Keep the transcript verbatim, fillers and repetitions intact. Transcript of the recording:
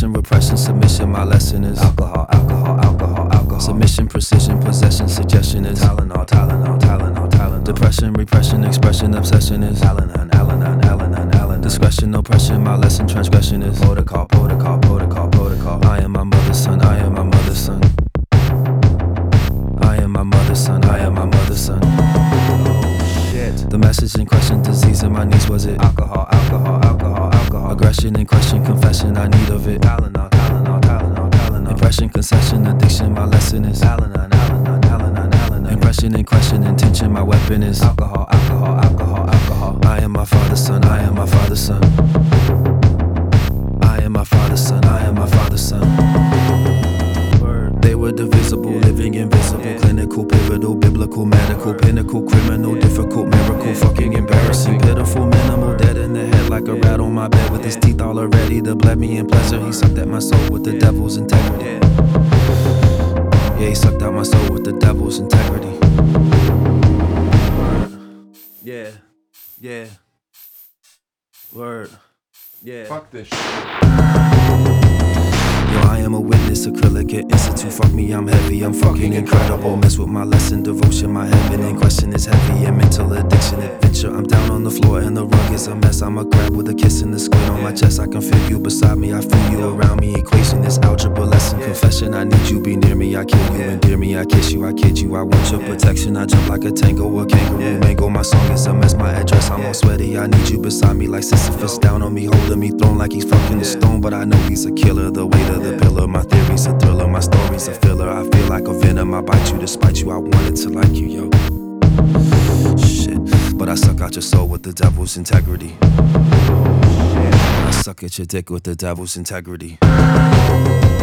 Depression, repression, submission, my lesson is alcohol, alcohol, alcohol, alcohol. Submission, precision, possession, suggestion is Tylenol, Tylenol, Tylenol, Tylenol. Depression, repression, expression, obsession is Al-Anon, Al-Anon, Al-Anon, Al-Anon. Discretion, oppression, my lesson, transgression is protocol, protocol, protocol, protocol. I am my mother's son, I am my mother's son. I am my mother's son, I am my mother's son. Oh shit. The message in question, disease in my niece, was it alcohol, alcohol, alcohol, alcohol. Aggression in question, confession, I need of it Tylenol, Tylenol, Tylenol, Tylenol. Impression, concession, addiction, my lesson is Al-Anon, Al-Anon, Al-Anon, Al-Anon. Impression in question, intention, my weapon is alcohol, alcohol, alcohol, alcohol. I am my father's son, I am my father's son. I am my father's son, I am my father's son. They were divisible, living invisible, clinical, pivotal, biblical, medical, pinnacle, criminal, difficult, miracle, fucking embarrassing, pitiful, minimal, dead in the head like a rat on my bed with his teeth all already to bled me in pleasure. He sucked at my soul with the devil's integrity. Yeah, he sucked out my soul with the devil's integrity. Yeah, yeah. Word. Yeah. Fuck this shit. Yo, I am a witness, acrylic at institute. Fuck me, I'm heavy, I'm fucking incredible. Mess with my lesson, devotion, my heaven in question is heavy. And mental addiction, adventure. I'm down on the floor and the rug is a mess. I'm a grab with a kiss and the squid on my chest. I can feel you beside me, I feel you around me. Equation is algebra lesson, confession. I need you, be near me, I kill you, endear me, I kiss you, I kid you. I want your protection, I jump like a tango, a kangaroo. Mango, my song is a mess, my address. I'm all sweaty, I need you beside me like Sisyphus. Down on me, holding me, thrown like he's fucking a stone. But I know he's a killer, the weight of the pillar. My theory's a thriller, my story's a filler. I feel like a venom, I bite you despite you. I wanted to like you, yo. Shit, but I suck out your soul with the devil's integrity. I suck at your dick with the devil's integrity.